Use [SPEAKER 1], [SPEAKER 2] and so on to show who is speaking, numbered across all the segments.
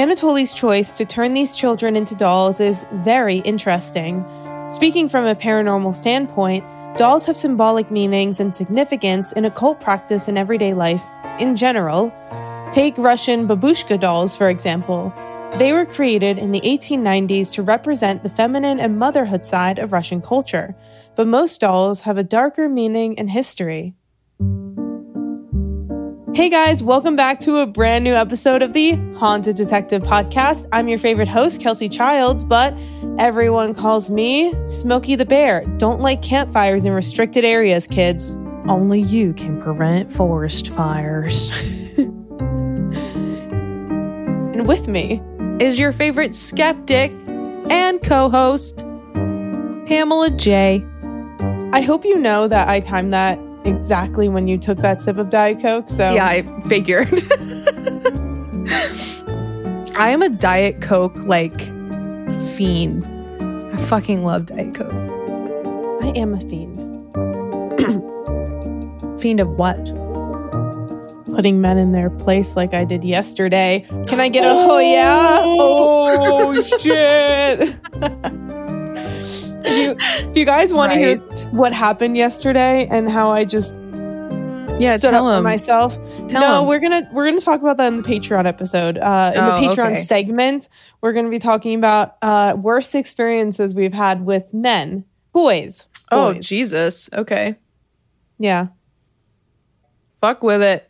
[SPEAKER 1] Anatoly's choice to turn these children into dolls is very interesting. Speaking from a paranormal standpoint, dolls have symbolic meanings and significance in occult practice and everyday life in general. Take Russian babushka dolls, for example. They were created in the 1890s to represent the feminine and motherhood side of Russian culture, but most dolls have a darker meaning and history. Hey guys, welcome back to a brand new episode of the Haunted Detective Podcast. I'm your favorite host, Kelsey Childs, but everyone calls me Smokey the Bear. Don't light campfires in restricted areas, kids.
[SPEAKER 2] Only you can prevent forest fires.
[SPEAKER 1] And with me
[SPEAKER 2] is your favorite skeptic and co-host, Pamela J.
[SPEAKER 1] I hope you know that I timed that exactly when you took that sip of Diet Coke. So
[SPEAKER 2] yeah, I figured. I am a Diet Coke fiend. I fucking love Diet Coke.
[SPEAKER 1] I am a fiend.
[SPEAKER 2] Fiend of what?
[SPEAKER 1] Putting men in their place like I did yesterday. Can I get a yeah? Oh shit. If you guys want to hear what happened yesterday and how I just stood up for myself, we're gonna talk about that in the Patreon episode. In the Patreon segment, we're gonna be talking about worst experiences we've had with men, boys.
[SPEAKER 2] Oh Jesus! Okay,
[SPEAKER 1] yeah,
[SPEAKER 2] fuck with it.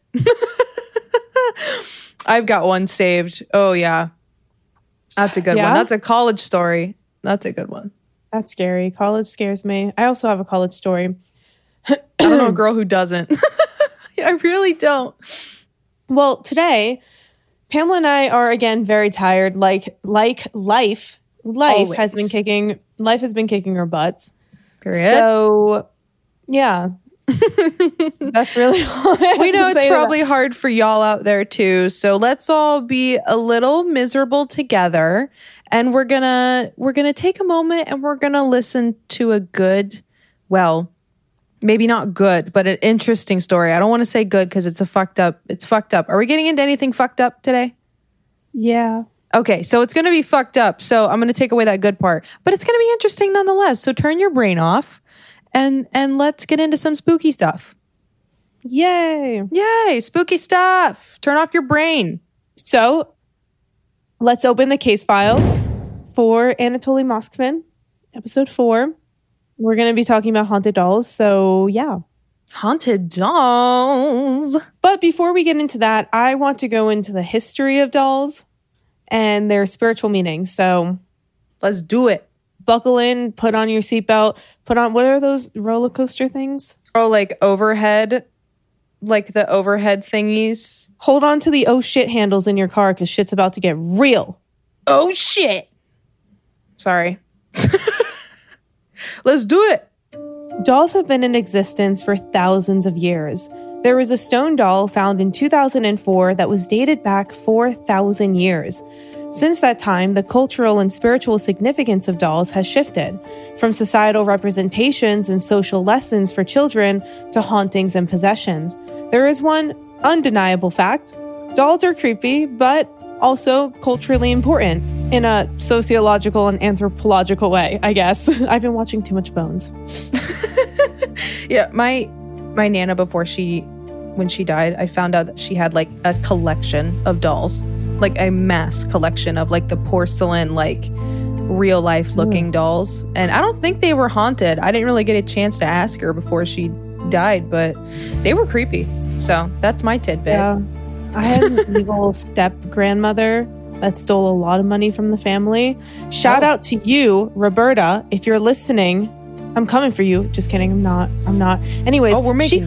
[SPEAKER 2] I've got one saved. Oh yeah, that's a good one. That's a college story. That's a good one.
[SPEAKER 1] That's scary. College scares me. I also have a college story.
[SPEAKER 2] I don't know a girl who doesn't. I really don't.
[SPEAKER 1] Well, today, Pamela and I are again very tired. Like life
[SPEAKER 2] Always.
[SPEAKER 1] has been kicking our butts.
[SPEAKER 2] Period.
[SPEAKER 1] So, yeah. That's really all I have
[SPEAKER 2] we know
[SPEAKER 1] to say
[SPEAKER 2] it's probably hard for y'all out there too. So let's all be a little miserable together. And we're gonna take a moment and we're gonna listen to a good, well, maybe not good, but an interesting story. I don't want to say good because it's fucked up. Are we getting into anything fucked up today?
[SPEAKER 1] Yeah.
[SPEAKER 2] Okay, so it's gonna be fucked up. So I'm gonna take away that good part, but it's gonna be interesting nonetheless. So turn your brain off, and let's get into some spooky stuff.
[SPEAKER 1] Yay!
[SPEAKER 2] Yay! Spooky stuff. Turn off your brain.
[SPEAKER 1] So let's open the case file for Anatoly Moskvin, episode 4. We're going to be talking about haunted dolls. So, yeah.
[SPEAKER 2] Haunted dolls.
[SPEAKER 1] But before we get into that, I want to go into the history of dolls and their spiritual meaning. So,
[SPEAKER 2] let's do it.
[SPEAKER 1] Buckle in, put on your seatbelt, put on, what are those roller coaster things?
[SPEAKER 2] Oh, overhead, the overhead thingies.
[SPEAKER 1] Hold on to the oh shit handles in your car because shit's about to get real.
[SPEAKER 2] Oh shit. Sorry. Let's do it.
[SPEAKER 1] Dolls have been in existence for thousands of years. There was a stone doll found in 2004 that was dated back 4,000 years. Since that time, the cultural and spiritual significance of dolls has shifted, from societal representations and social lessons for children to hauntings and possessions. There is one undeniable fact. Dolls are creepy, but also culturally important in a sociological and anthropological way, I guess. I've been watching too much Bones.
[SPEAKER 2] Yeah, my Nana, when she died, I found out that she had a collection of dolls, a mass collection of the porcelain, real life looking dolls. And I don't think they were haunted. I didn't really get a chance to ask her before she died, but they were creepy. So that's my tidbit.
[SPEAKER 1] Yeah. I had an evil step-grandmother that stole a lot of money from the family. Shout out to you, Roberta. If you're listening, I'm coming for you. Just kidding. I'm not. Anyways,
[SPEAKER 2] we're making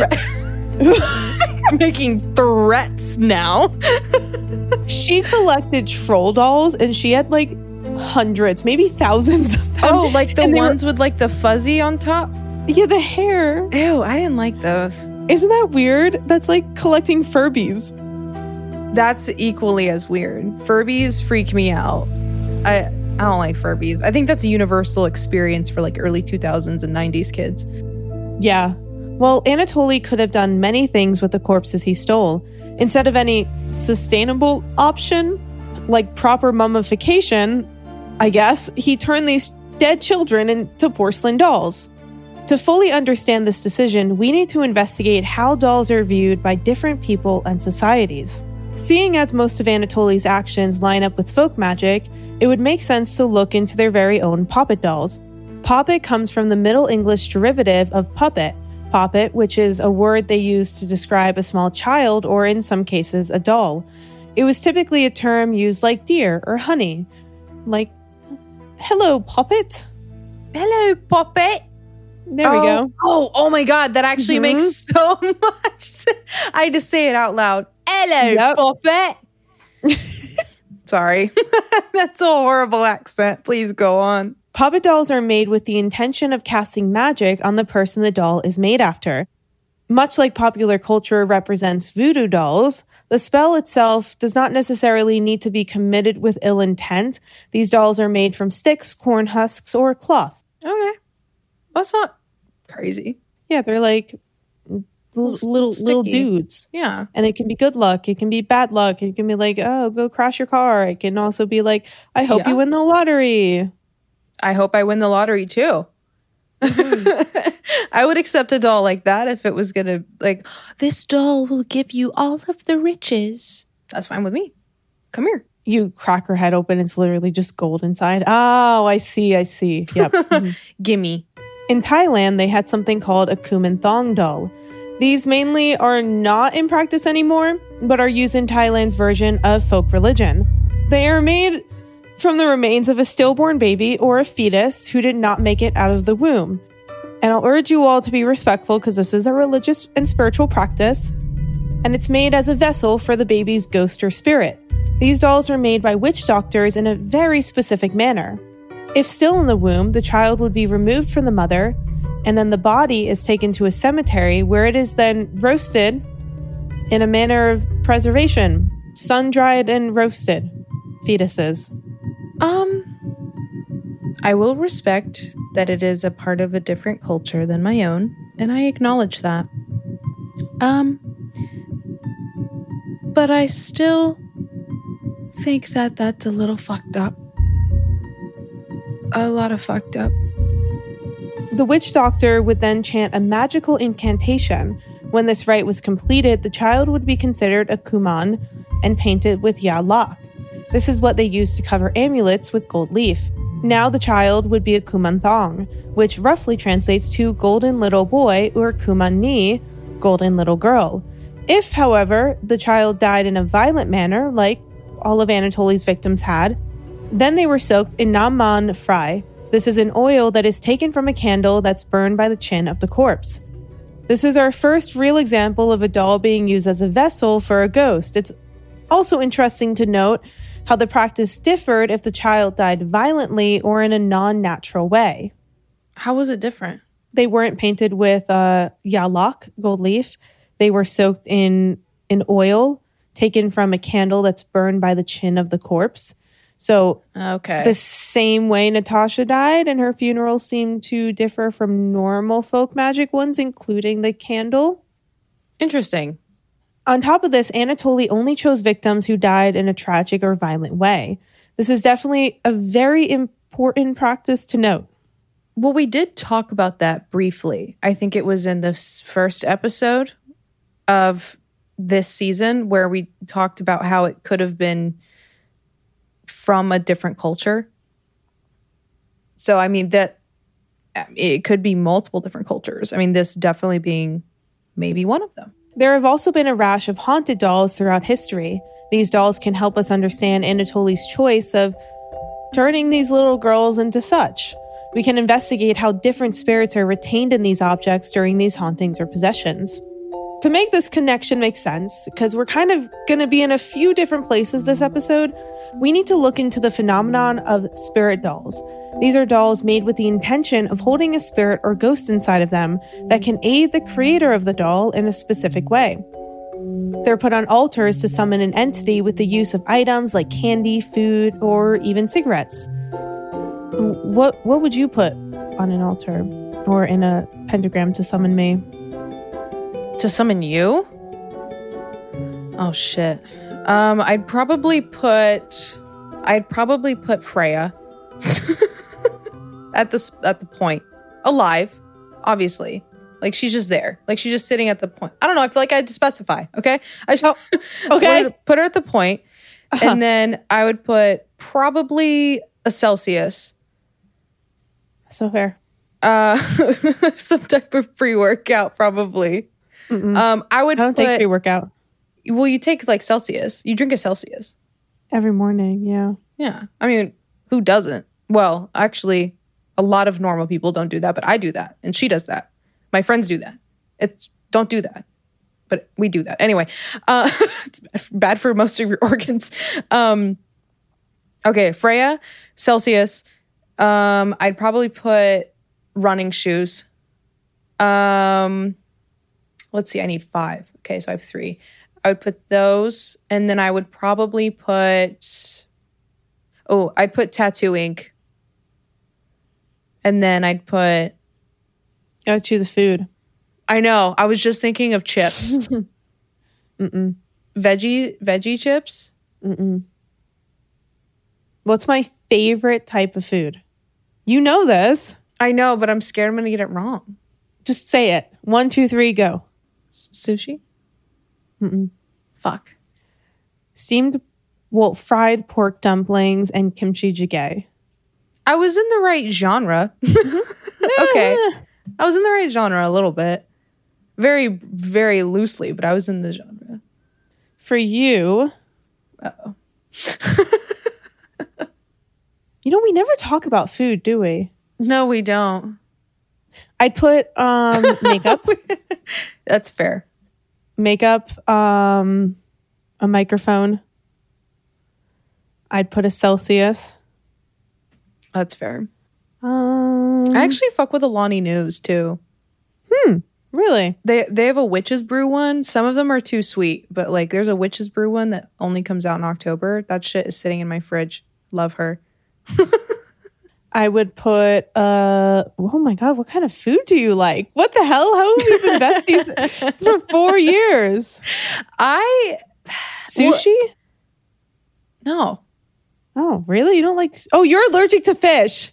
[SPEAKER 2] making threats now.
[SPEAKER 1] She collected troll dolls, and she had hundreds, maybe thousands of them.
[SPEAKER 2] Oh, the ones with the fuzzy on top?
[SPEAKER 1] Yeah, the hair.
[SPEAKER 2] Ew, I didn't like those.
[SPEAKER 1] Isn't that weird? That's like collecting Furbies.
[SPEAKER 2] That's equally as weird. Furbies freak me out. I don't like Furbies. I think that's a universal experience for early 2000s and 90s kids.
[SPEAKER 1] Yeah. Well, Anatoly could have done many things with the corpses he stole. Instead of any sustainable option, like proper mummification, I guess, he turned these dead children into porcelain dolls. To fully understand this decision, we need to investigate how dolls are viewed by different people and societies. Seeing as most of Anatoly's actions line up with folk magic, it would make sense to look into their very own poppet dolls. Poppet comes from the Middle English derivative of puppet, poppet, which is a word they use to describe a small child or, in some cases, a doll. It was typically a term used like dear or honey. Like, hello, Poppet.
[SPEAKER 2] Hello, Poppet.
[SPEAKER 1] There we go.
[SPEAKER 2] Oh my God. That actually makes so much sense. I had to say it out loud. Hello, Poppet. Sorry. That's a horrible accent. Please go on.
[SPEAKER 1] Poppet dolls are made with the intention of casting magic on the person the doll is made after. Much like popular culture represents voodoo dolls, the spell itself does not necessarily need to be committed with ill intent. These dolls are made from sticks, corn husks, or cloth.
[SPEAKER 2] Okay. That's not crazy.
[SPEAKER 1] Yeah, they're like little dudes.
[SPEAKER 2] Yeah.
[SPEAKER 1] And it can be good luck. It can be bad luck. It can be like, oh, go crash your car. It can also be like, I hope you win the lottery.
[SPEAKER 2] I hope I win the lottery too. I would accept a doll like that if it was going to like, this doll will give you all of the riches. That's fine with me. Come here.
[SPEAKER 1] You crack her head open. It's literally just gold inside. Oh, I see. Yep.
[SPEAKER 2] Gimme.
[SPEAKER 1] In Thailand, they had something called a Kuman Thong doll. These mainly are not in practice anymore, but are used in Thailand's version of folk religion. They are made from the remains of a stillborn baby or a fetus who did not make it out of the womb. And I'll urge you all to be respectful because this is a religious and spiritual practice, and it's made as a vessel for the baby's ghost or spirit. These dolls are made by witch doctors in a very specific manner. If still in the womb, the child would be removed from the mother, and then the body is taken to a cemetery where it is then roasted in a manner of preservation, sun-dried and roasted fetuses.
[SPEAKER 2] I will respect that it is a part of a different culture than my own, and I acknowledge that. But I still think that that's a little fucked up. A lot of fucked up.
[SPEAKER 1] The witch doctor would then chant a magical incantation. When this rite was completed, the child would be considered a kuman and painted with ya lak. This is what they used to cover amulets with gold leaf. Now the child would be a kuman thong, which roughly translates to golden little boy or kuman ni, golden little girl. If, however, the child died in a violent manner, like all of Anatoly's victims had, then they were soaked in namman fry. This is an oil that is taken from a candle that's burned by the chin of the corpse. This is our first real example of a doll being used as a vessel for a ghost. It's also interesting to note how the practice differed if the child died violently or in a non-natural way.
[SPEAKER 2] How was it different?
[SPEAKER 1] They weren't painted with yalak, gold leaf. They were soaked in oil taken from a candle that's burned by the chin of the corpse. So the same way Natasha died and her funeral seemed to differ from normal folk magic ones, including the candle.
[SPEAKER 2] Interesting.
[SPEAKER 1] On top of this, Anatoly only chose victims who died in a tragic or violent way. This is definitely a very important practice to note.
[SPEAKER 2] Well, we did talk about that briefly. I think it was in the first episode of this season where we talked about how it could have been from a different culture. So, I mean, that it could be multiple different cultures. I mean, this definitely being maybe one of them.
[SPEAKER 1] There have also been a rash of haunted dolls throughout history. These dolls can help us understand Anatoly's choice of turning these little girls into such. We can investigate how different spirits are retained in these objects during these hauntings or possessions. To make this connection make sense, because we're kind of going to be in a few different places this episode, we need to look into the phenomenon of spirit dolls. These are dolls made with the intention of holding a spirit or ghost inside of them that can aid the creator of the doll in a specific way. They're put on altars to summon an entity with the use of items like candy, food, or even cigarettes. What would you put on an altar or in a pentagram to summon me?
[SPEAKER 2] To summon you? Oh, shit. I'd probably put Freya at the point, alive, obviously. Like she's just there. Like she's just sitting at the point. I don't know. I feel like I had to specify. Okay.
[SPEAKER 1] Okay.
[SPEAKER 2] I would put her at the point, and then I would put probably a Celsius.
[SPEAKER 1] So fair.
[SPEAKER 2] Some type of pre-workout, probably. I don't
[SPEAKER 1] take pre-workout.
[SPEAKER 2] Well, you take like Celsius. You drink a Celsius
[SPEAKER 1] every morning. Yeah.
[SPEAKER 2] Yeah. I mean, who doesn't? Well, actually, a lot of normal people don't do that, but I do that, and she does that. My friends do that. Don't do that, but we do that anyway. It's bad for most of your organs. Okay, Freya, Celsius. I'd probably put running shoes. Let's see, I need 5. Okay, so I have 3. I would put those, and then I would probably put... I'd put tattoo ink. And then I'd put...
[SPEAKER 1] I would choose a food.
[SPEAKER 2] I know. I was just thinking of chips. Veggie chips?
[SPEAKER 1] What's my favorite type of food? You know this.
[SPEAKER 2] I know, but I'm scared I'm going to get it wrong.
[SPEAKER 1] Just say it. 1, 2, 3, go.
[SPEAKER 2] Sushi? Fuck.
[SPEAKER 1] Fried pork dumplings and kimchi jjigae.
[SPEAKER 2] I was in the right genre. Okay. I was in the right genre a little bit. Very, very loosely, but I was in the genre.
[SPEAKER 1] For you...
[SPEAKER 2] Uh-oh.
[SPEAKER 1] We never talk about food, do we?
[SPEAKER 2] No, we don't.
[SPEAKER 1] I'd put makeup.
[SPEAKER 2] That's fair.
[SPEAKER 1] Makeup, a microphone. I'd put a Celsius.
[SPEAKER 2] That's fair. I actually fuck with Alani News too.
[SPEAKER 1] Really?
[SPEAKER 2] They have a Witch's Brew one. Some of them are too sweet, but like there's a Witch's Brew one that only comes out in October. That shit is sitting in my fridge. Love her.
[SPEAKER 1] I would put oh my God, what kind of food do you like? What the hell? How have you been besties for 4 years? Sushi?
[SPEAKER 2] No.
[SPEAKER 1] Oh, really? You don't like... Oh, you're allergic to fish.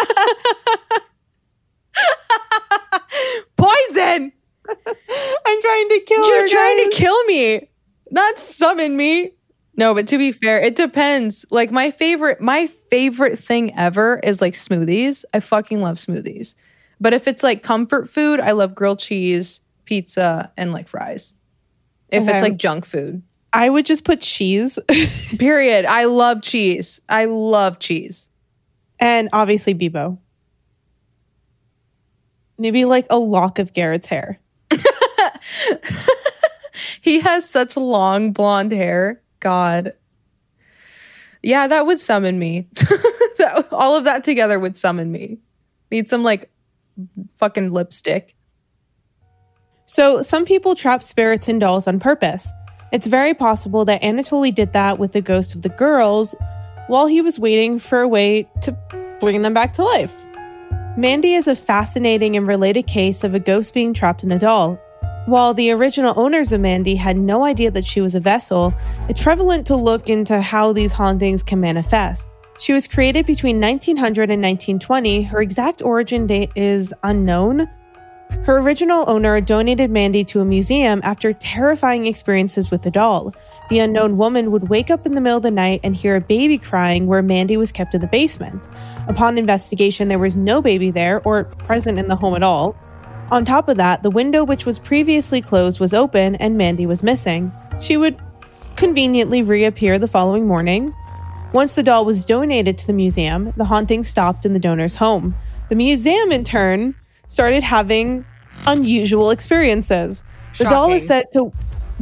[SPEAKER 2] Poison!
[SPEAKER 1] I'm trying to kill her.
[SPEAKER 2] You're trying to kill me, not summon me. No, but to be fair, it depends. Like my favorite thing ever is like smoothies. I fucking love smoothies. But if it's like comfort food, I love grilled cheese, pizza, and like fries. If it's like junk food.
[SPEAKER 1] I would just put cheese.
[SPEAKER 2] Period. I love cheese.
[SPEAKER 1] And obviously Bebo. Maybe like a lock of Garrett's hair.
[SPEAKER 2] He has such long blonde hair. God. Yeah, that would summon me. All of that together would summon me. Need some like fucking lipstick.
[SPEAKER 1] So some people trap spirits in dolls on purpose. It's very possible that Anatoly did that with the ghost of the girls while he was waiting for a way to bring them back to life. Mandy is a fascinating and related case of a ghost being trapped in a doll. While the original owners of Mandy had no idea that she was a vessel, it's prevalent to look into how these hauntings can manifest. She was created between 1900 and 1920. Her exact origin date is unknown. Her original owner donated Mandy to a museum after terrifying experiences with the doll. The unknown woman would wake up in the middle of the night and hear a baby crying where Mandy was kept in the basement. Upon investigation, there was no baby there or present in the home at all. On top of that, the window which was previously closed was open and Mandy was missing. She would conveniently reappear the following morning. Once the doll was donated to the museum, the haunting stopped in the donor's home. The museum, in turn, started having unusual experiences.
[SPEAKER 2] Shocking.
[SPEAKER 1] The doll is said to...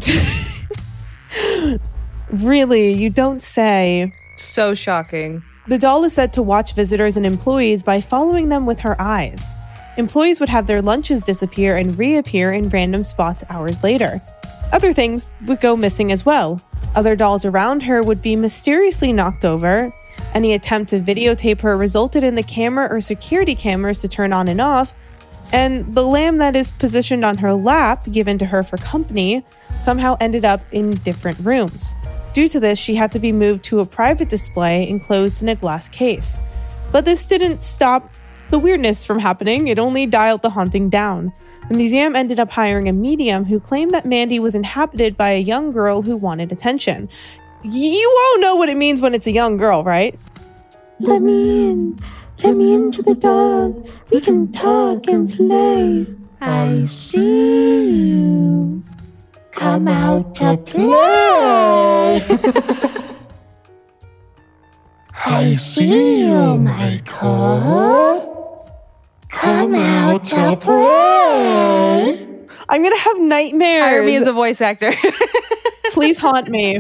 [SPEAKER 1] Really? You don't say.
[SPEAKER 2] So shocking.
[SPEAKER 1] The doll is said to watch visitors and employees by following them with her eyes. Employees would have their lunches disappear and reappear in random spots hours later. Other things would go missing as well. Other dolls around her would be mysteriously knocked over. Any attempt to videotape her resulted in the camera or security cameras to turn on and off, and the lamb that is positioned on her lap, given to her for company, somehow ended up in different rooms. Due to this, she had to be moved to a private display enclosed in a glass case. But this didn't stop the weirdness from happening. It only dialed the haunting down. The museum ended up hiring a medium who claimed that Mandy was inhabited by a young girl who wanted attention. You all know what it means when it's a young girl, right?
[SPEAKER 3] Let me in. Let me into the doll. We can talk and play. I see you. Come out to play. I see you, Michael. Come out to play.
[SPEAKER 1] I'm going to have nightmares.
[SPEAKER 2] Hire me as a voice actor.
[SPEAKER 1] Please haunt me.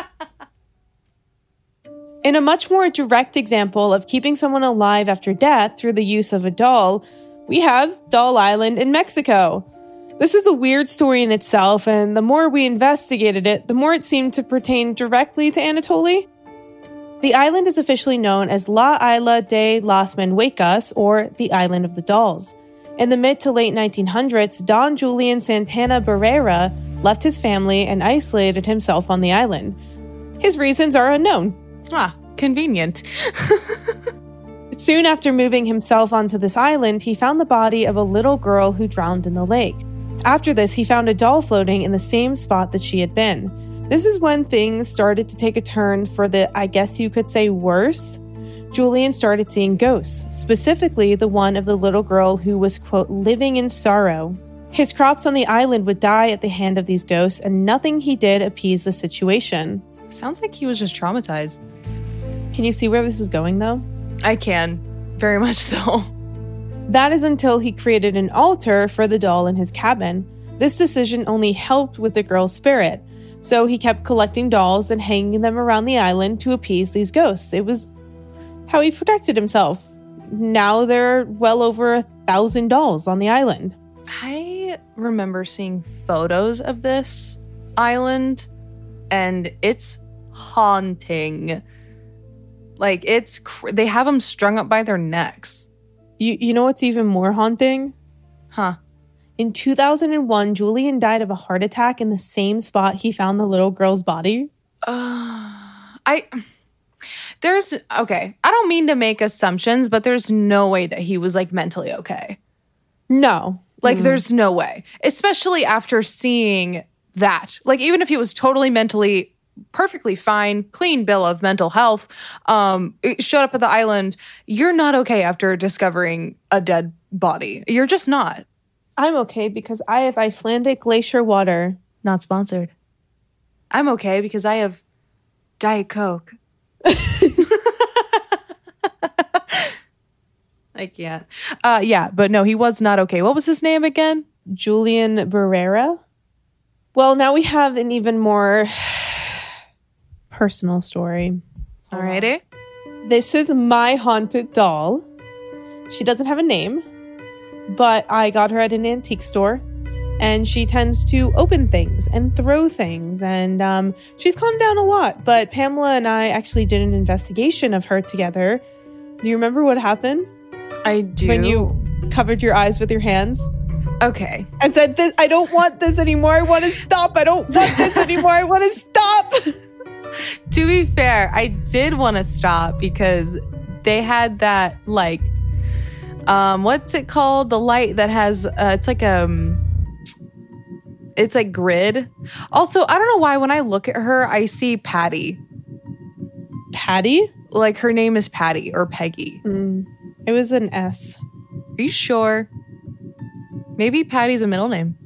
[SPEAKER 1] In a much more direct example of keeping someone alive after death through the use of a doll, we have Doll Island in Mexico. This is a weird story in itself, and the more we investigated it, the more it seemed to pertain directly to Anatoly. The island is officially known as La Isla de las Muñecas, or the Island of the Dolls. In the mid to late 1900s, Don Julian Santana Barrera left his family and isolated himself on the island. His reasons are unknown.
[SPEAKER 2] Ah, convenient.
[SPEAKER 1] Soon after moving himself onto this island, he found the body of a little girl who drowned in the lake. After this, he found a doll floating in the same spot that she had been. This is when things started to take a turn for the, I guess you could say, worse. Julian started seeing ghosts, specifically the one of the little girl who was, quote, living in sorrow. His crops on the island would die at the hand of these ghosts, and nothing he did appeased the situation.
[SPEAKER 2] Sounds like he was just traumatized.
[SPEAKER 1] Can you see where this is going, though?
[SPEAKER 2] I can. Very much so.
[SPEAKER 1] That is until he created an altar for the doll in his cabin. This decision only helped with the girl's spirit, so he kept collecting dolls and hanging them around the island to appease these ghosts. It was how he protected himself. Now there are well over 1,000 dolls on the island.
[SPEAKER 2] I remember seeing photos of this island, and it's haunting. Like, they have them strung up by their necks.
[SPEAKER 1] You know what's even more haunting?
[SPEAKER 2] Huh.
[SPEAKER 1] In 2001, Julian died of a heart attack in the same spot he found the little girl's body.
[SPEAKER 2] Okay. I don't mean to make assumptions, but there's no way that he was, like, mentally okay.
[SPEAKER 1] No.
[SPEAKER 2] Like, there's no way. Especially after seeing that. Like, even if he was totally mentally perfectly fine, clean bill of mental health, it showed up at the island, you're not okay after discovering a dead body. You're just not.
[SPEAKER 1] I'm okay because I have Icelandic glacier water.
[SPEAKER 2] Not sponsored. I'm okay because I have Diet Coke. I can't. Yeah, but no, he was not okay. What was his name again?
[SPEAKER 1] Julian Barrera. Well, now we have an even more personal story.
[SPEAKER 2] Alrighty.
[SPEAKER 1] This is my haunted doll. She doesn't have a name, but I got her at an antique store, and she tends to open things and throw things, and she's calmed down a lot, but Pamela and I actually did an investigation of her together. Do you remember what happened?
[SPEAKER 2] I do.
[SPEAKER 1] When you covered your eyes with your hands?
[SPEAKER 2] Okay.
[SPEAKER 1] And said, I don't want this anymore. I want to stop. I don't want this anymore. I want to stop.
[SPEAKER 2] To be fair, I did want to stop because they had that, like, what's it called? The light that has, it's like grid. Also, I don't know why when I look at her, I see Patty.
[SPEAKER 1] Patty?
[SPEAKER 2] Like, her name is Patty or Peggy.
[SPEAKER 1] It was an S.
[SPEAKER 2] Are you sure? Maybe Patty's a middle name.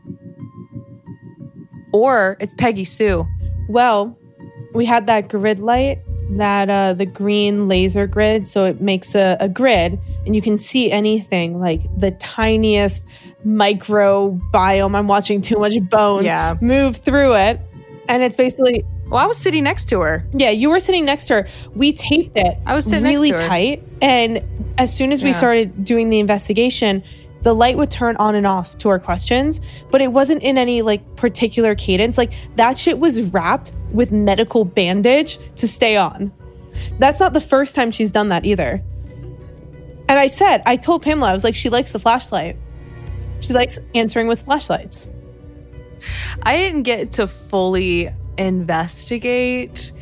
[SPEAKER 2] Or it's Peggy Sue.
[SPEAKER 1] Well, we had that grid light, that the green laser grid, so it makes a grid, and you can see anything, like the tiniest microbiome. I'm watching too much bones move through it, and it's basically...
[SPEAKER 2] Well, I was sitting next to her.
[SPEAKER 1] Yeah, you were sitting next to her. We taped it
[SPEAKER 2] I was sitting
[SPEAKER 1] really
[SPEAKER 2] next to her.
[SPEAKER 1] tight, and as soon as we started doing the investigation, the light would turn on and off to our questions, but it wasn't in any like particular cadence. Like that shit was wrapped with medical bandage to stay on. That's not the first time she's done that either. And I told Pamela, I was like, she likes the flashlight. She likes answering with flashlights.
[SPEAKER 2] I didn't get to fully investigate.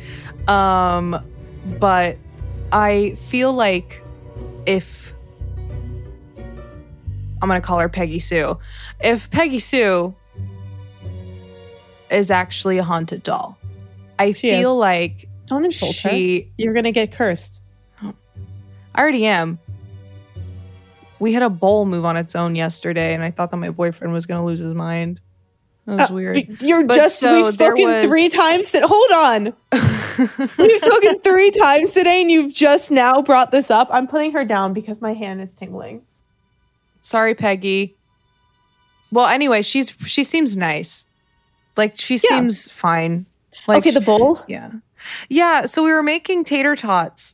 [SPEAKER 2] But I feel like if I'm going to call her Peggy Sue. If Peggy Sue is actually a haunted doll, I feel like
[SPEAKER 1] don't insult her. You're going to get cursed.
[SPEAKER 2] I already am. We had a bowl move on its own yesterday, and I thought that my boyfriend was going to lose his mind. That was weird.
[SPEAKER 1] We've spoken 3 times. Hold on. We've spoken 3 times today, and you've just now brought this up. I'm putting her down because my hand is tingling.
[SPEAKER 2] Sorry, Peggy. Well, anyway, she seems nice. Like, she seems fine. Like,
[SPEAKER 1] okay, the bowl?
[SPEAKER 2] Yeah. Yeah, so we were making tater tots.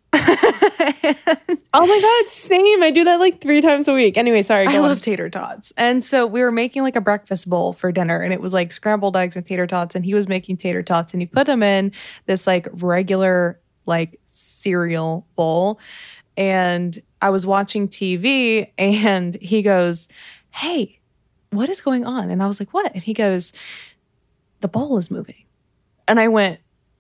[SPEAKER 1] Oh my God, same. I do that like 3 times a week. Anyway, sorry.
[SPEAKER 2] I love tater tots. And so we were making like a breakfast bowl for dinner, and it was like scrambled eggs and tater tots, and he was making tater tots, and he put them in this like regular like cereal bowl. And I was watching TV, and he goes, "Hey, what is going on?" And I was like, "What?" And he goes, "The bowl is moving." And I went,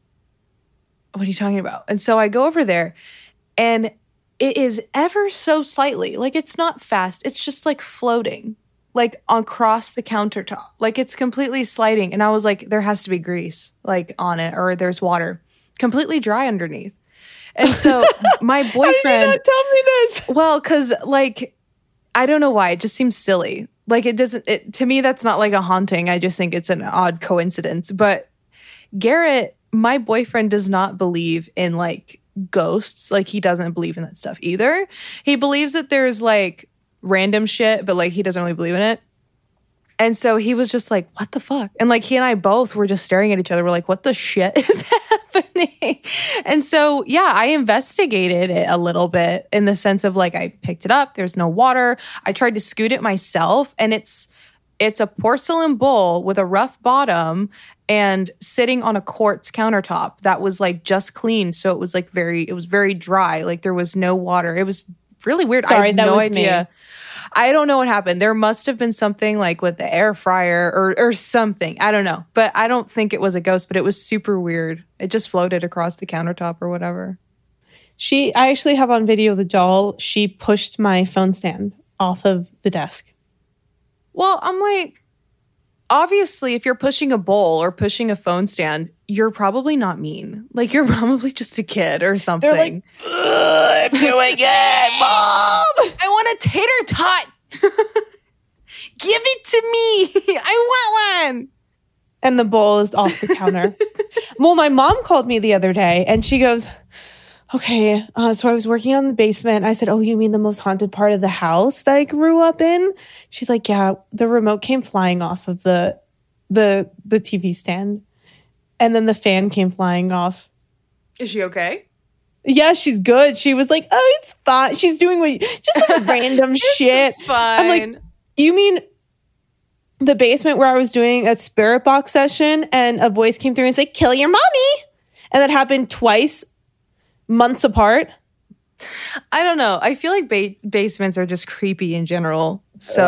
[SPEAKER 2] "What are you talking about?" And so I go over there, and it is ever so slightly, like it's not fast. It's just like floating, like across the countertop. Like it's completely sliding. And I was like, there has to be grease like on it, or there's water. Completely dry underneath. And so my boyfriend—
[SPEAKER 1] How did you not tell me this?
[SPEAKER 2] Well, because like, I don't know why. It just seems silly. Like to me, that's not like a haunting. I just think it's an odd coincidence. But Garrett, my boyfriend, does not believe in like ghosts. Like he doesn't believe in that stuff either. He believes that there's like random shit, but like he doesn't really believe in it. And so he was just like, what the fuck? And like he and I both were just staring at each other. We're like, what the shit is happening? And so, yeah, I investigated it a little bit in the sense of like, I picked it up. There's no water. I tried to scoot it myself, and it's a porcelain bowl with a rough bottom and sitting on a quartz countertop that was like just cleaned. So it was like it was very dry. Like there was no water. It was really weird.
[SPEAKER 1] Sorry,
[SPEAKER 2] I have no idea. I don't know what happened. There must have been something like with the air fryer or something. I don't know. But I don't think it was a ghost, but it was super weird. It just floated across the countertop or whatever.
[SPEAKER 1] I actually have on video the doll. She pushed my phone stand off of the desk.
[SPEAKER 2] Well, I'm like, obviously, if you're pushing a bowl or pushing a phone stand, you're probably not mean. Like, you're probably just a kid or something.
[SPEAKER 1] They're like, I'm doing it, Mom!
[SPEAKER 2] I want a tater tot! Give it to me! I want one!
[SPEAKER 1] And the bowl is off the counter. Well, my mom called me the other day, and she goes, okay, so I was working on the basement. I said, oh, you mean the most haunted part of the house that I grew up in? She's like, yeah, the remote came flying off of the TV stand. And then the fan came flying off.
[SPEAKER 2] Is she okay?
[SPEAKER 1] Yeah, she's good. She was like, oh, it's fine. She's doing just like random shit.
[SPEAKER 2] Fine.
[SPEAKER 1] I'm like, you mean the basement where I was doing a spirit box session and a voice came through and said, kill your mommy? And that happened twice, months apart.
[SPEAKER 2] I don't know. I feel like basements are just creepy in general.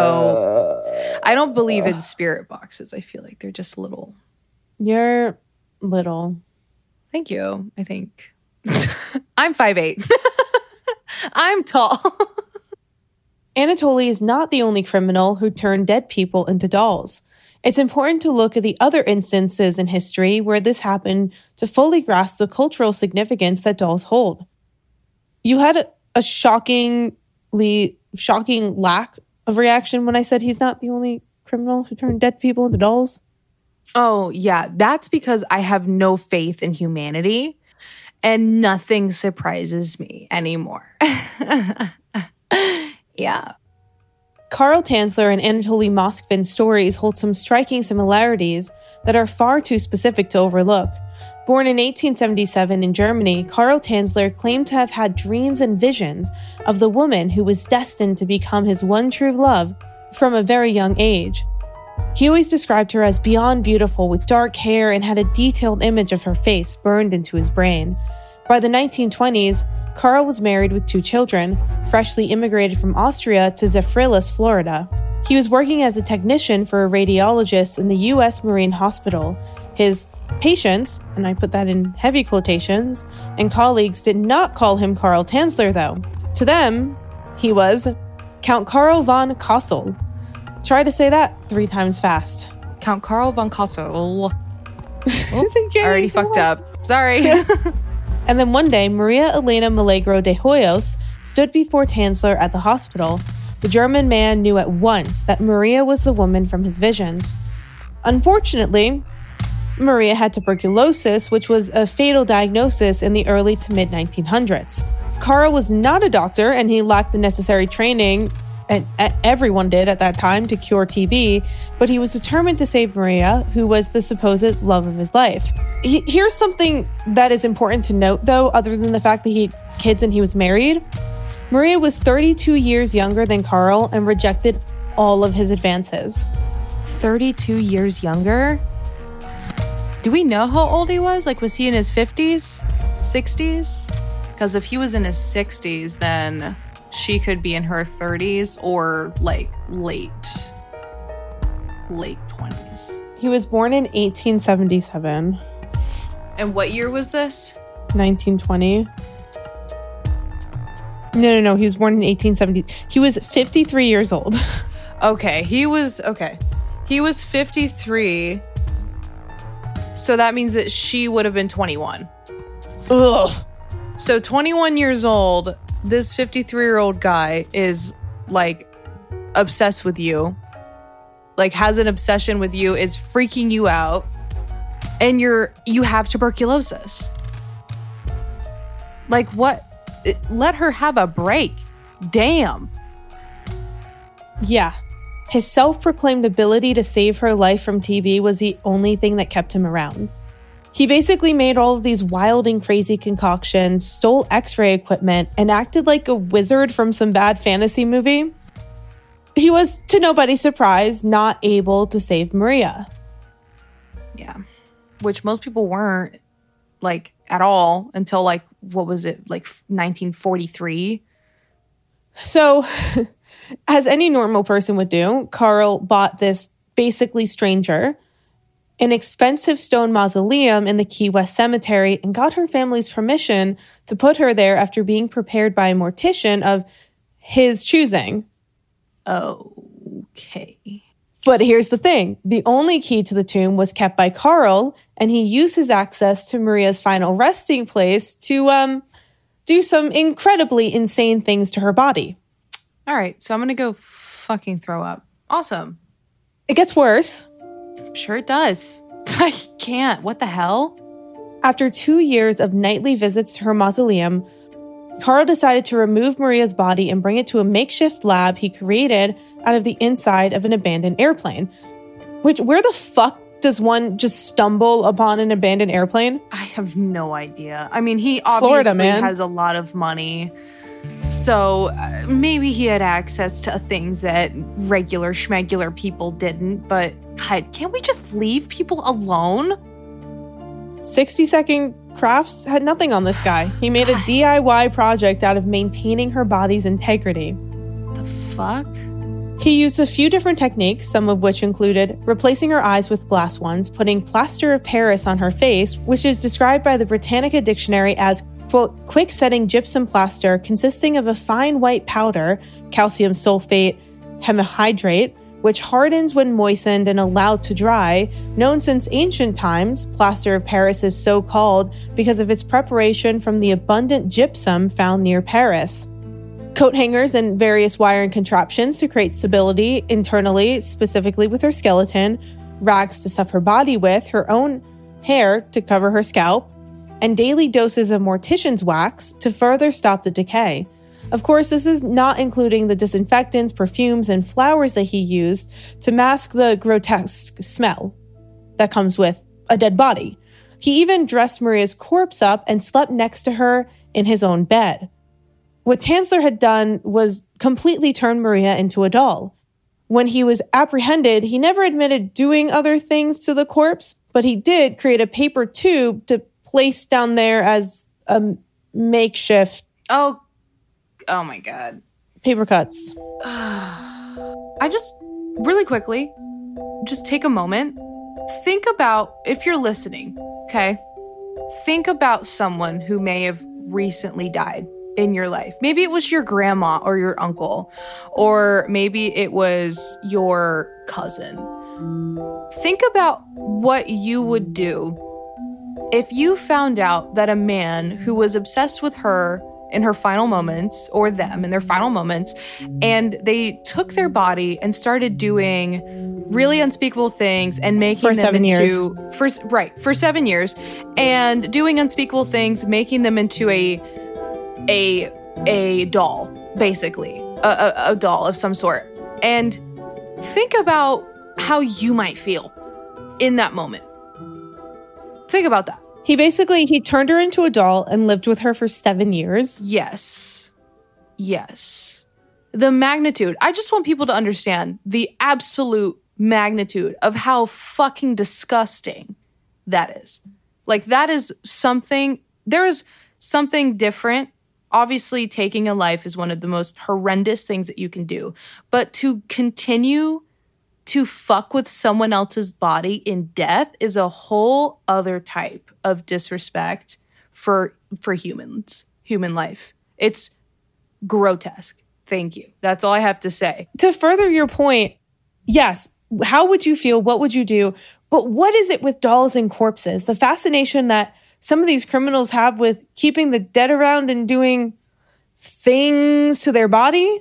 [SPEAKER 2] So I don't believe in spirit boxes. I feel like they're just little.
[SPEAKER 1] You're little.
[SPEAKER 2] Thank you, I think. I'm 5'8". I'm tall.
[SPEAKER 1] Anatoly is not the only criminal who turned dead people into dolls. It's important to look at the other instances in history where this happened to fully grasp the cultural significance that dolls hold. You had a shocking lack of reaction when I said he's not the only criminal who turned dead people into dolls.
[SPEAKER 2] Oh, yeah. That's because I have no faith in humanity and nothing surprises me anymore. Yeah.
[SPEAKER 1] Karl Tanzler and Anatoly Moskvin's stories hold some striking similarities that are far too specific to overlook. Born in 1877 in Germany, Karl Tanzler claimed to have had dreams and visions of the woman who was destined to become his one true love from a very young age. He always described her as beyond beautiful with dark hair and had a detailed image of her face burned into his brain. By the 1920s, Karl was married with 2 children, freshly immigrated from Austria to Zephyrhills, Florida. He was working as a technician for a radiologist in the U.S. Marine Hospital. His Patients, and I put that in heavy quotations, and colleagues did not call him Karl Tanzler, though. To them, he was Count Karl von Kassel. Try to say that 3 times fast.
[SPEAKER 2] Count Karl von Kassel.
[SPEAKER 1] I
[SPEAKER 2] already fucked up. Sorry.
[SPEAKER 1] And then one day, Maria Elena Milagro de Hoyos stood before Tanzler at the hospital. The German man knew at once that Maria was the woman from his visions. Unfortunately, Maria had tuberculosis, which was a fatal diagnosis in the early to mid-1900s. Karl was not a doctor, and he lacked the necessary training, and everyone did at that time, to cure TB, but he was determined to save Maria, who was the supposed love of his life. Here's something that is important to note, though, other than the fact that he had kids and he was married. Maria was 32 years younger than Karl and rejected all of his advances.
[SPEAKER 2] 32 years younger? Do we know how old he was? Like, was he in his 50s? 60s? Because if he was in his 60s, then she could be in her 30s or, like, late 20s.
[SPEAKER 1] He was born in 1877.
[SPEAKER 2] And what year was this?
[SPEAKER 1] 1920. No. He was born in 1870. He was 53 years old.
[SPEAKER 2] Okay. He was 53. So that means that she would have been 21.
[SPEAKER 1] Ugh.
[SPEAKER 2] So 21 years old, this 53-year-old guy is, like, obsessed with you. Like, has an obsession with you, is freaking you out. And you have tuberculosis. Like, what? Let her have a break. Damn.
[SPEAKER 1] Yeah. His self-proclaimed ability to save her life from TB was the only thing that kept him around. He basically made all of these wild and crazy concoctions, stole X-ray equipment, and acted like a wizard from some bad fantasy movie. He was, to nobody's surprise, not able to save Maria.
[SPEAKER 2] Yeah. Which most people weren't, like, at all until, like, what was it, like 1943?
[SPEAKER 1] So, as any normal person would do, Karl bought this basically stranger an expensive stone mausoleum in the Key West Cemetery and got her family's permission to put her there after being prepared by a mortician of his choosing.
[SPEAKER 2] Okay.
[SPEAKER 1] But here's the thing. The only key to the tomb was kept by Karl, and he used his access to Maria's final resting place to do some incredibly insane things to her body.
[SPEAKER 2] All right, so I'm going to go fucking throw up. Awesome.
[SPEAKER 1] It gets worse.
[SPEAKER 2] Sure it does. I can't. What the hell?
[SPEAKER 1] After 2 years of nightly visits to her mausoleum, Karl decided to remove Maria's body and bring it to a makeshift lab he created out of the inside of an abandoned airplane. Which, where the fuck does one just stumble upon an abandoned airplane?
[SPEAKER 2] I have no idea. I mean, he obviously has a lot of money. So maybe he had access to things that regular schmegular people didn't. But God, can't we just leave people alone?
[SPEAKER 1] 60-second crafts had nothing on this guy. He made a DIY project out of maintaining her body's integrity.
[SPEAKER 2] The fuck?
[SPEAKER 1] He used a few different techniques, some of which included replacing her eyes with glass ones, putting plaster of Paris on her face, which is described by the Britannica Dictionary as, quote, quick-setting gypsum plaster consisting of a fine white powder, calcium sulfate hemihydrate, which hardens when moistened and allowed to dry. Known since ancient times, plaster of Paris is so called because of its preparation from the abundant gypsum found near Paris. Coat hangers and various wiring contraptions to create stability internally, specifically with her skeleton, rags to stuff her body with, her own hair to cover her scalp, and daily doses of mortician's wax to further stop the decay. Of course, this is not including the disinfectants, perfumes, and flowers that he used to mask the grotesque smell that comes with a dead body. He even dressed Maria's corpse up and slept next to her in his own bed. What Tanzler had done was completely turn Maria into a doll. When he was apprehended, he never admitted doing other things to the corpse, but he did create a paper tube to place down there as a makeshift.
[SPEAKER 2] Oh my God.
[SPEAKER 1] Paper cuts.
[SPEAKER 2] I just, really quickly, just take a moment think about, if you're listening, okay? Think about someone who may have recently died in your life. Maybe it was your grandma or your uncle, or maybe it was your cousin. Think about what you would do if you found out that a man who was obsessed with her in her final moments, or them in their final moments, and they took their body and started doing really unspeakable things and making
[SPEAKER 1] For
[SPEAKER 2] them
[SPEAKER 1] 7 years.
[SPEAKER 2] for 7 years, and doing unspeakable things, making them into a doll, basically a doll of some sort. And think about how you might feel in that moment. Think about that.
[SPEAKER 1] He turned her into a doll and lived with her for 7 years.
[SPEAKER 2] Yes. The magnitude. I just want people to understand the absolute magnitude of how fucking disgusting that is. Like, that is something, there is something different. Obviously, taking a life is one of the most horrendous things that you can do. But to continue to fuck with someone else's body in death is a whole other type of disrespect for humans, human life. It's grotesque. Thank you. That's all I have to say.
[SPEAKER 1] To further your point, yes, how would you feel? What would you do? But what is it with dolls and corpses? The fascination that some of these criminals have with keeping the dead around and doing things to their body,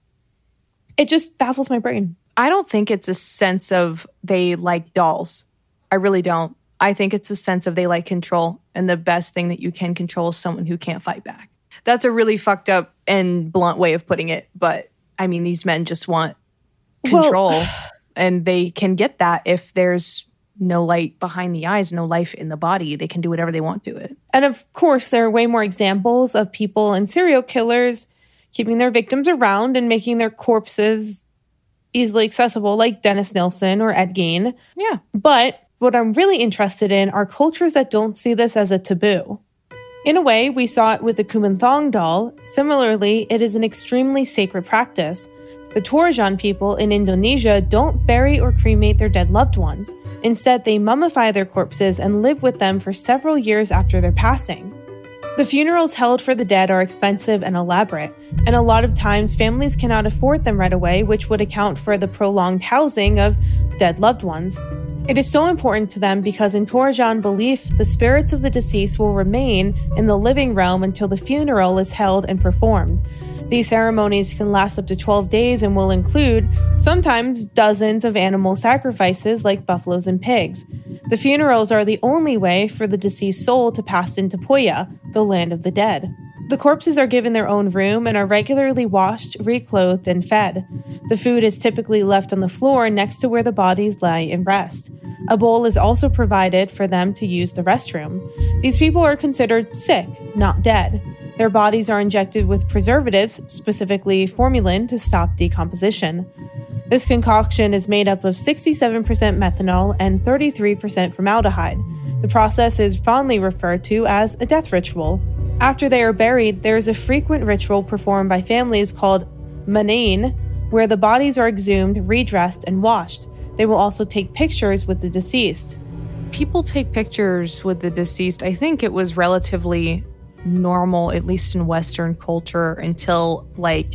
[SPEAKER 1] it just baffles my brain.
[SPEAKER 2] I don't think it's a sense of they like dolls. I really don't. I think it's a sense of they like control. And the best thing that you can control is someone who can't fight back. That's a really fucked up and blunt way of putting it. But I mean, these men just want control. And they can get that if there's no light behind the eyes, no life in the body. They can do whatever they want to it.
[SPEAKER 1] And of course, there are way more examples of people and serial killers keeping their victims around and making their corpses easily accessible, like Dennis Nilsen or Ed Gein.
[SPEAKER 2] Yeah.
[SPEAKER 1] But what I'm really interested in are cultures that don't see this as a taboo. In a way, we saw it with the Kumanthong doll. Similarly, it is an extremely sacred practice. The Torajan people in Indonesia don't bury or cremate their dead loved ones. Instead, they mummify their corpses and live with them for several years after their passing. The funerals held for the dead are expensive and elaborate, and a lot of times families cannot afford them right away, which would account for the prolonged housing of dead loved ones. It is so important to them because in Torajan belief, the spirits of the deceased will remain in the living realm until the funeral is held and performed. These ceremonies can last up to 12 days and will include sometimes dozens of animal sacrifices like buffaloes and pigs. The funerals are the only way for the deceased soul to pass into Poya, the land of the dead. The corpses are given their own room and are regularly washed, reclothed, and fed. The food is typically left on the floor next to where the bodies lie and rest. A bowl is also provided for them to use the restroom. These people are considered sick, not dead. Their bodies are injected with preservatives, specifically formalin, to stop decomposition. This concoction is made up of 67% methanol and 33% formaldehyde. The process is fondly referred to as a death ritual. After they are buried, there is a frequent ritual performed by families called manain, where the bodies are exhumed, redressed, and washed. They will also take pictures with the deceased.
[SPEAKER 2] People take pictures with the deceased. I think it was relatively normal, at least in Western culture, until like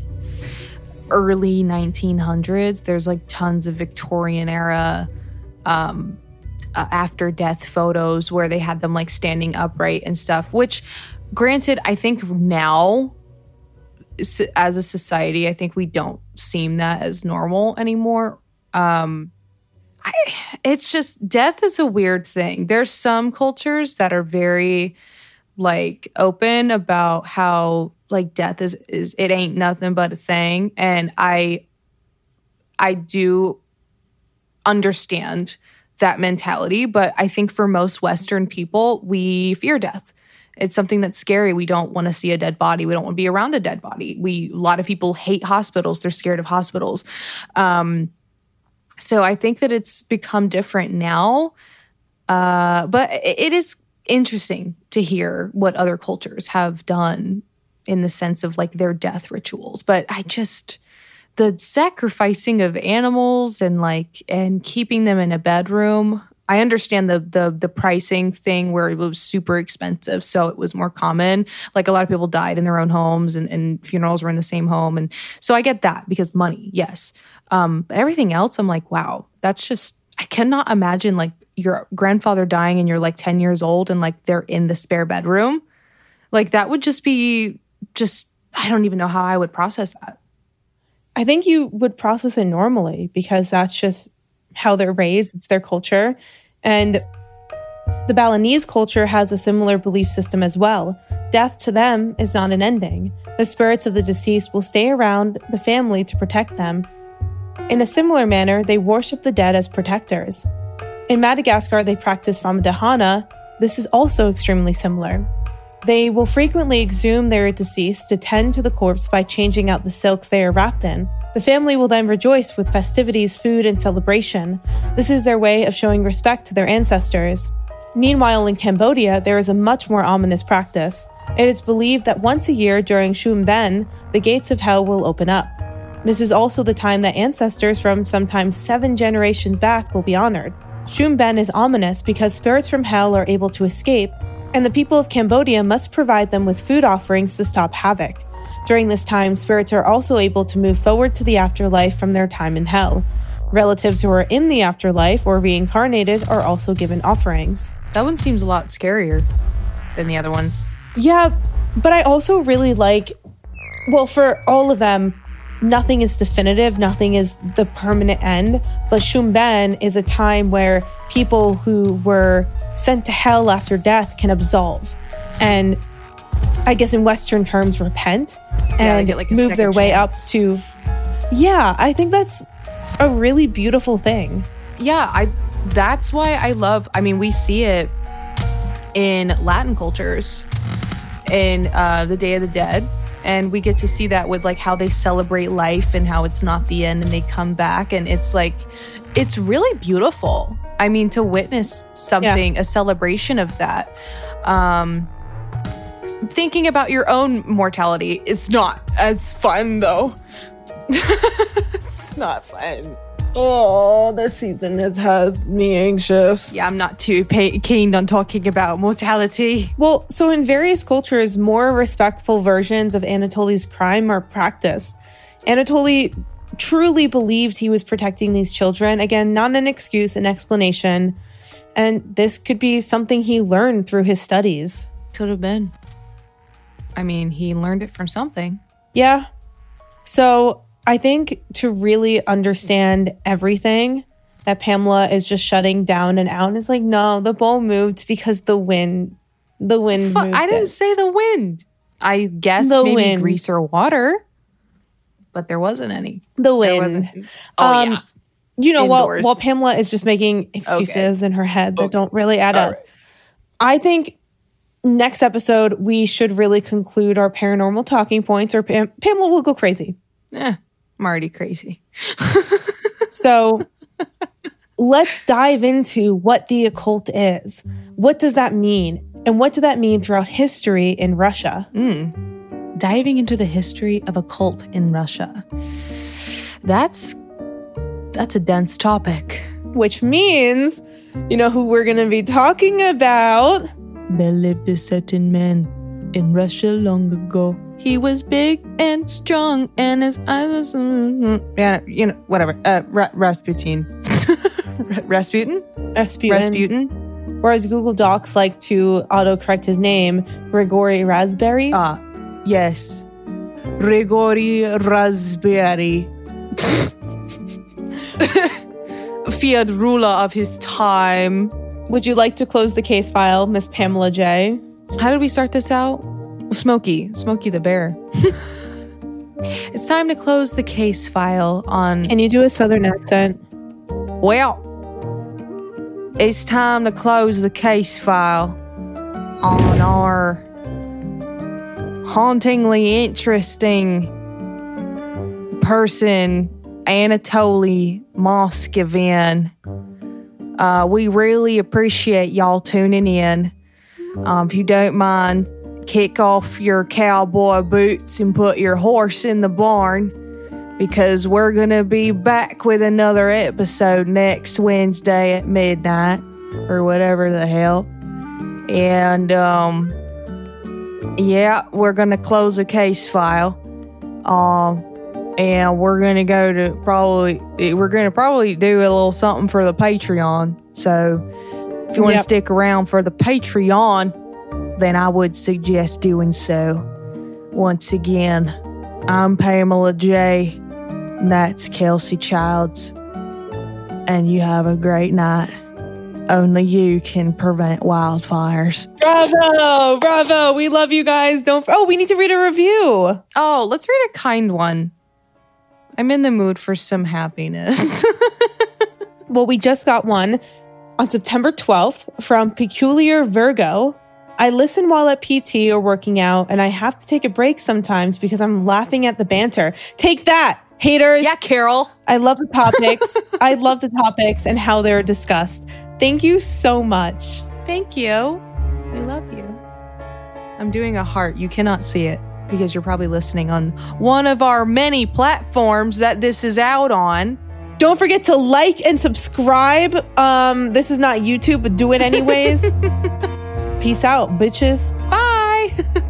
[SPEAKER 2] early 1900s. There's like tons of Victorian era after death photos where they had them like standing upright and stuff, which granted, I think now as a society, I think we don't seem that as normal anymore. It's just, death is a weird thing. There's some cultures that are very like open about how like death is it ain't nothing but a thing. And I do understand that mentality, but I think for most Western people, we fear death. It's something that's scary. We don't want to see a dead body. We don't want to be around a dead body. A lot of people hate hospitals. They're scared of hospitals. So I think that it's become different now. But it is interesting to hear what other cultures have done in the sense of like their death rituals. But the sacrificing of animals and keeping them in a bedroom, I understand the pricing thing where it was super expensive, so it was more common. Like a lot of people died in their own homes, and funerals were in the same home, and so I get that because money, yes. But everything else, I'm like, wow, that's just, I cannot imagine like your grandfather dying and you're like 10 years old and like they're in the spare bedroom. Like that would just be I don't even know how I would process that.
[SPEAKER 1] I think you would process it normally because that's just how they're raised. It's their culture. And the Balinese culture has a similar belief system as well. Death to them is not an ending. The spirits of the deceased will stay around the family to protect them. In a similar manner, they worship the dead as protectors. In Madagascar, they practice Famadihana. This is also extremely similar. They will frequently exhume their deceased to tend to the corpse by changing out the silks they are wrapped in. The family will then rejoice with festivities, food, and celebration. This is their way of showing respect to their ancestors. Meanwhile, in Cambodia, there is a much more ominous practice. It is believed that once a year during Shum Ben, the gates of hell will open up. This is also the time that ancestors from sometimes 7 generations back will be honored. Shum Ben is ominous because spirits from hell are able to escape, and the people of Cambodia must provide them with food offerings to stop havoc. During this time, spirits are also able to move forward to the afterlife from their time in hell. Relatives who are in the afterlife or reincarnated are also given offerings.
[SPEAKER 2] That one seems a lot scarier than the other ones.
[SPEAKER 1] Yeah, but I also really like, well, for all of them, nothing is definitive, nothing is the permanent end, but Shum Ben is a time where people who were sent to hell after death can absolve and, I guess in Western terms, repent and
[SPEAKER 2] get like a
[SPEAKER 1] move their way up
[SPEAKER 2] chance.
[SPEAKER 1] to... Yeah, I think that's a really beautiful thing.
[SPEAKER 2] Yeah, that's why I love, I mean, we see it in Latin cultures, in the Day of the Dead. And we get to see that with like how they celebrate life and how it's not the end and they come back. And it's like, it's really beautiful. I mean, to witness something, a celebration of that. Thinking about your own mortality is not as fun though. It's not fun.
[SPEAKER 1] Oh, this season has me anxious.
[SPEAKER 2] Yeah, I'm not too keen on talking about mortality.
[SPEAKER 1] Well, so in various cultures, more respectful versions of Anatoly's crime are practiced. Anatoly truly believed he was protecting these children. Again, not an excuse, an explanation. And this could be something he learned through his studies.
[SPEAKER 2] Could have been. I mean, he learned it from something.
[SPEAKER 1] Yeah. So I think to really understand everything that Pamela is just shutting down and out, and it's like, no, the bowl moved because the wind moved
[SPEAKER 2] I didn't say the wind. I guess
[SPEAKER 1] the
[SPEAKER 2] maybe
[SPEAKER 1] wind.
[SPEAKER 2] grease or water, but there wasn't any.
[SPEAKER 1] The
[SPEAKER 2] There
[SPEAKER 1] wind.
[SPEAKER 2] wasn't. Oh, yeah.
[SPEAKER 1] You know,
[SPEAKER 2] Indoors.
[SPEAKER 1] while Pamela is just making excuses in her head that don't really add up.
[SPEAKER 2] right.
[SPEAKER 1] I think next episode, we should really conclude our paranormal talking points, or Pamela will go crazy.
[SPEAKER 2] I'm already crazy.
[SPEAKER 1] So let's dive into what the occult is. What does that mean? And what did that mean throughout history in Russia?
[SPEAKER 2] Diving into the history of occult in Russia. That's a dense topic.
[SPEAKER 1] Which means, you know who we're going to be talking about?
[SPEAKER 2] There lived a certain man in Russia long ago. He was big and strong, and his eyes were... Yeah, you know, whatever. Rasputin. Rasputin?
[SPEAKER 1] Rasputin. Or as Google Docs like to autocorrect his name, Grigory Raspberry.
[SPEAKER 2] Yes. Grigory Raspberry. Feared ruler of his time.
[SPEAKER 1] Would you like to close the case file, Miss Pamela J?
[SPEAKER 2] How did we start this out? Smokey the bear. It's time to close the case file on...
[SPEAKER 1] Can you do a southern accent?
[SPEAKER 2] Well, it's time to close the case file on our hauntingly interesting person, Anatoly Moskvin. We really appreciate y'all tuning in. If you don't mind, kick off your cowboy boots and put your horse in the barn, because we're going to be back with another episode next Wednesday at midnight. or whatever the hell. And, yeah, we're going to close a case file. And we're going to we're going to probably do a little something for the Patreon. So if you want to stick around for the Patreon, then I would suggest doing so. Once again, I'm Pamela J. And that's Kelsey Childs. And you have a great night. Only you can prevent wildfires.
[SPEAKER 1] Bravo. We love you guys. We need to read a review.
[SPEAKER 2] Oh, let's read a kind one. I'm in the mood for some happiness.
[SPEAKER 1] Well, we just got one on September 12th from Peculiar Virgo. I listen while at PT or working out, and I have to take a break sometimes because I'm laughing at the banter. Take that, haters.
[SPEAKER 2] Yeah, Carol.
[SPEAKER 1] I love the topics. I love the topics and how they're discussed. Thank you so much.
[SPEAKER 2] Thank you. I love you. I'm doing a heart. You cannot see it because you're probably listening on one of our many platforms that this is out on.
[SPEAKER 1] Don't forget to like and subscribe. This is not YouTube, but do it anyways. Peace out, bitches.
[SPEAKER 2] Bye.